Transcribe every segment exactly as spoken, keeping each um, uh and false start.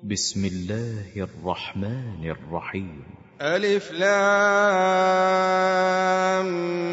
بسم الله الرحمن الرحيم. ألف لام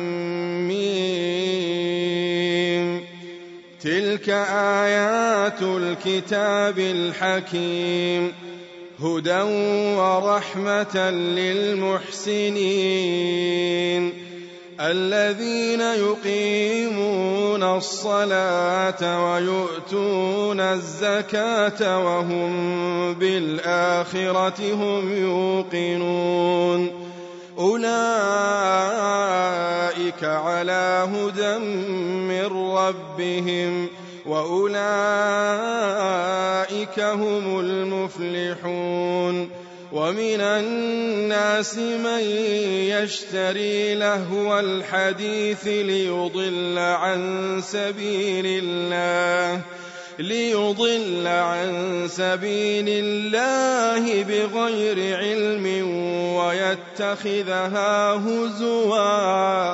ميم. تلك آيات الكتاب الحكيم، هدى ورحمة للمحسنين الذين يقيمون الصلاة ويؤتون الزكاة وهم بالآخرة هم يوقنون. أولئك على هدى من ربهم وأولئك هم المفلحون. ومن الناس من يشتري لهو الحديث ليضل عن سبيل الله ليضل عن سبيل الله بغير علم ويتخذها هزوا،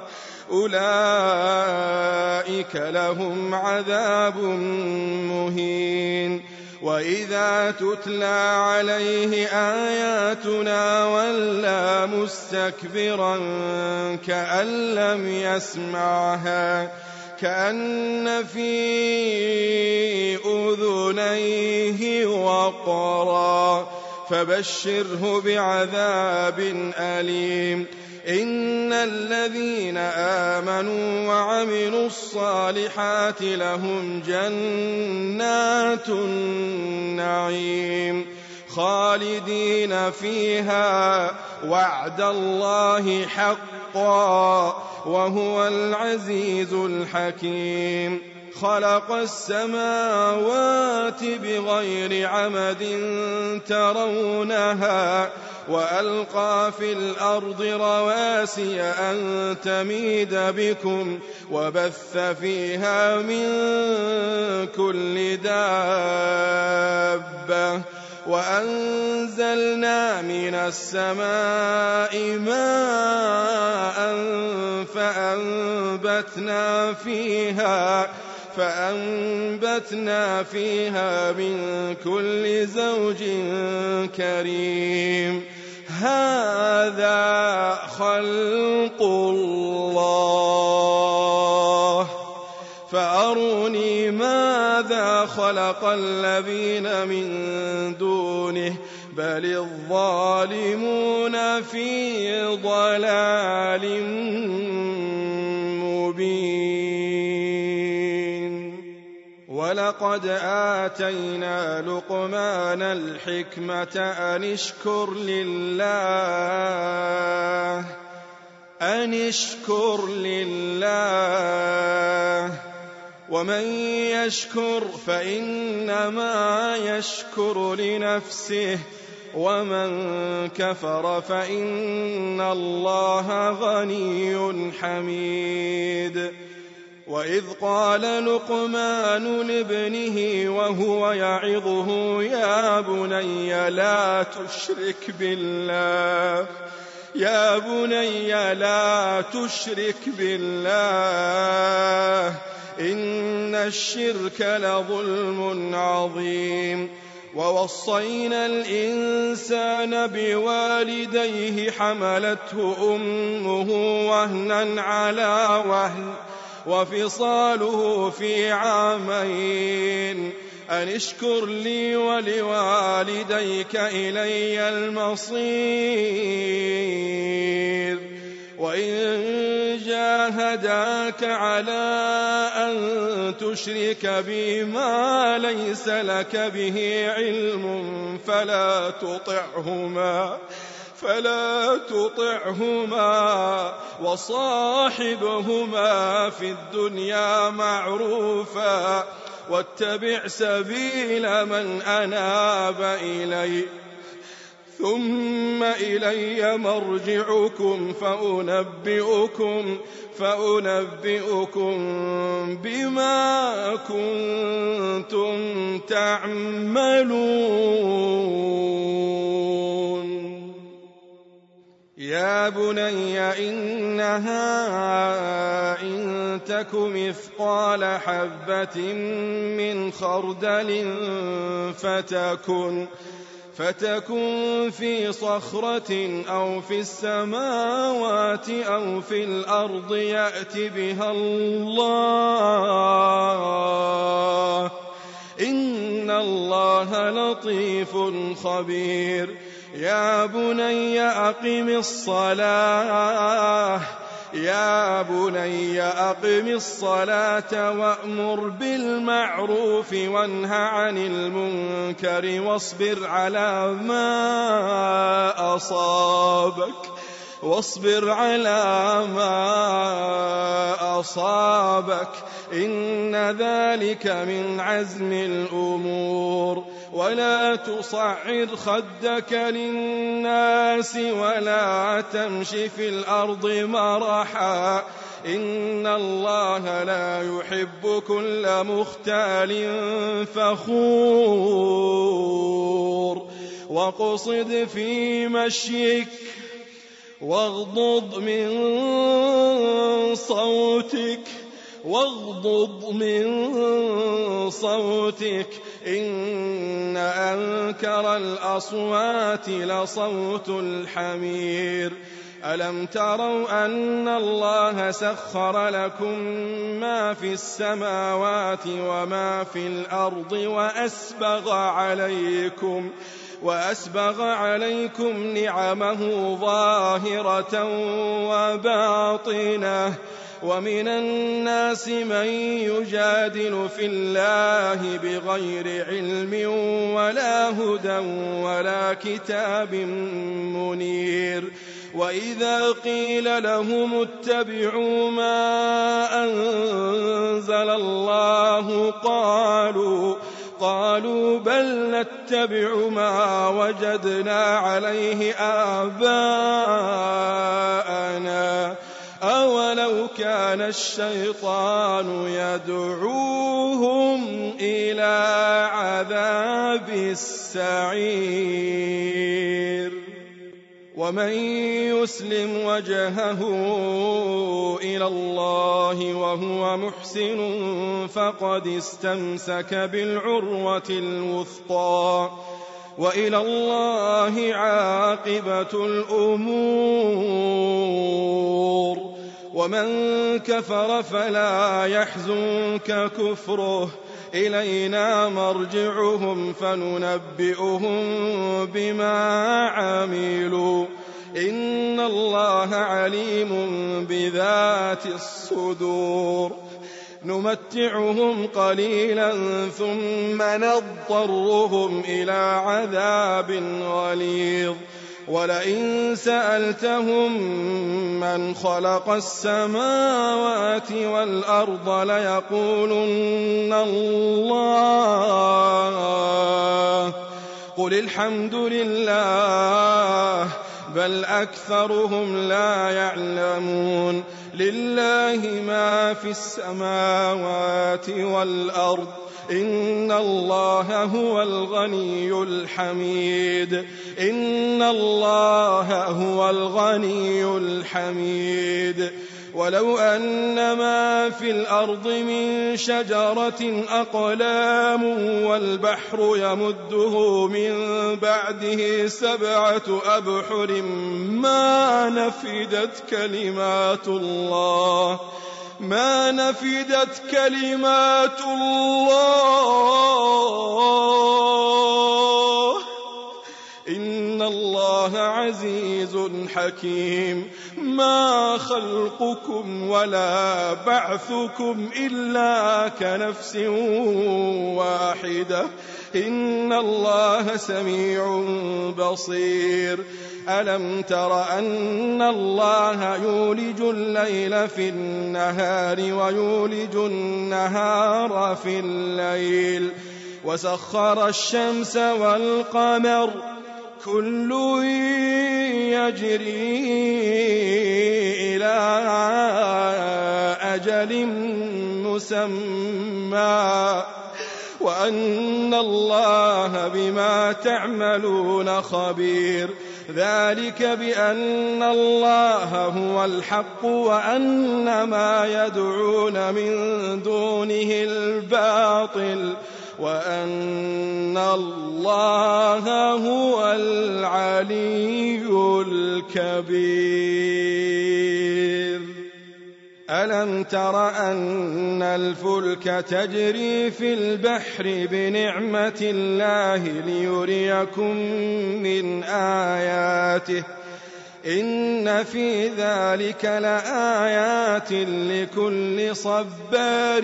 أولئك لهم عذاب مهين. وإذا تتلى عليه آياتنا ولى مستكبرا كأن لم يسمعها كأن في أذنيه وقرا، فبشره بعذاب أليم. إن الذين آمنوا وعملوا الصالحات لهم جنات النعيم خالدين فيها، وعد الله حقا وهو العزيز الحكيم. خلق السماوات بغير عمد ترونها وألقى في الأرض رواسي أن تميد بكم وبث فيها من كل دابة، وأنزلنا من السماء ماء فأنبتنا فيها فأنبتنا فيها من كل زوج كريم. هذا خلق الله فأروني ماذا خلق الذين من دونه بل الظالمون في ضلال مبين. ولقد آتينا لقمان الحكمة أن اشكر لله أن اشكر لله ومن يشكر فإنما يشكر لنفسه ومن كفر فإن الله غني حميد. وإذ قال لقمان لابنه وهو يعظه يا بني لا تشرك بالله يا بني لا تشرك بالله إن الشرك لظلم عظيم. ووصينا الإنسان بوالديه حملته أمه وهنا على وهن وفصاله في عامين أن اشكر لي ولوالديك إلي المصير. وإن جاهداك على أن تشرك بي ما ليس لك به علم فلا تطعهما فلا تطعهما وصاحبهما في الدنيا معروفا واتبع سبيل من أناب إلي ثم إلي مرجعكم فأنبئكم فأنبئكم بما كنتم تعملون. يا بني إنها إن تك مثقال حبة من خردل فتكن فتكن في صخرة أو في السماوات أو في الأرض يأت بها الله إن الله لطيف خبير يا بني أقم الصلاة يا بني أقم الصلاة وأمر بالمعروف وانه عن المنكر واصبر على ما أصابك واصبر على ما أصابك إن ذلك من عزم الأمور ولا تصعر خدك للناس ولا تمش في الأرض مرحا إن الله لا يحب كل مختال فخور واقصد في مشيك واغضض من صوتك واغضض من صوتك إن أنكر الأصوات لصوت الحمير ألم تروا أن الله سخر لكم ما في السماوات وما في الأرض وأسبغ عليكم وأسبغ عليكم نعمه ظاهرة وباطنة ومن الناس من يجادل في الله بغير علم ولا هدى ولا كتاب منير وإذا قيل لهم اتبعوا ما أنزل الله قالوا قالوا بل نتبع ما وجدنا عليه آباءنا أولو كان الشيطان يدعوهم إلى عذاب السعير ومن يسلم وجهه إلى الله وهو محسن فقد استمسك بالعروة الوثقى وإلى الله عاقبة الأمور ومن كفر فلا يحزنك كفره إلينا مرجعهم فننبئهم بما عملوا إن الله عليم بذات الصدور نمتعهم قليلا ثم نضطرهم إلى عذاب غليظ ولئن سألتهم من خلق السماوات والأرض ليقولن الله قل الحمد لله بل أكثرهم لا يعلمون لله ما في السماوات والأرض إن الله هو الغني الحميد إن الله هو الغني الحميد ولو أن ما في الأرض من شجرة أقلام والبحر يمده من بعده سبعة أبحر ما نفدت كلمات الله ما نفدت كلمات الله إن الله عزيز حكيم ما خلقكم ولا بعثكم إلا كنفس واحدة إن الله سميع بصير ألم تر أن الله يولج الليل في النهار ويولج النهار في الليل وسخر الشمس والقمر كل يجري إلى أجل مسمى وأن الله بما تعملون خبير ذلك بأن الله هو الحق وأن ما يدعون من دونه الباطل وأن الله هو العلي الكبير. ألم تر أن الفلك تجري في البحر بنعمة الله ليريكم من آياته إن في ذلك لآيات لكل صبار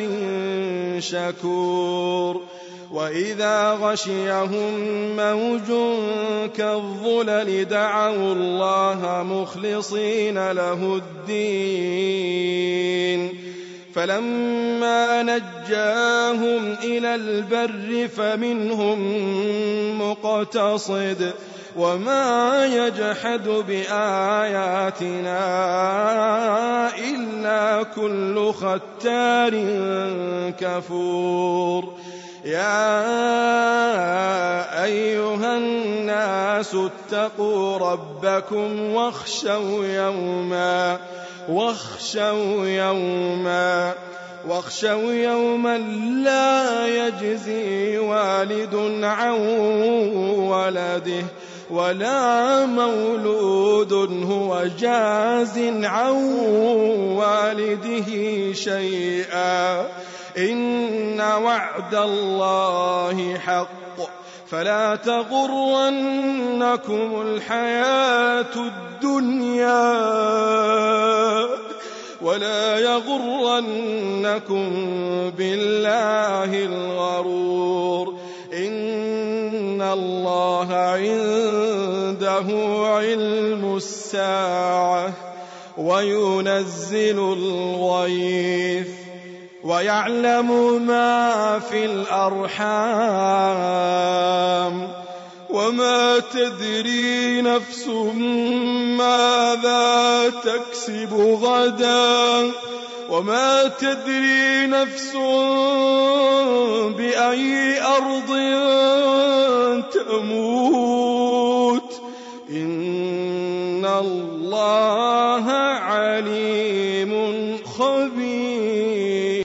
شكور. وإذا غشيهم موج كالظلل دعوا الله مخلصين له الدين فلما نجاهم إلى البر فمنهم مقتصد وما يجحد بآياتنا إلا كل ختار كفور. يا أيها الناس اتقوا ربكم واخشوا يوما واخشوا يوما واخشوا يوما لا يجزي والد عن ولده ولا مولود هو جاز عن والده شيئا إن وعد الله حق فلا تغرنكم الحياة الدنيا ولا يغرنكم بالله الغرور إن الله عنده علم الساعة وينزل الغيث ويعلم ما في الأرحام وما تدري نفس ماذا تكسب غدا وما تدري نفس بأي أرض تموت إن الله عليم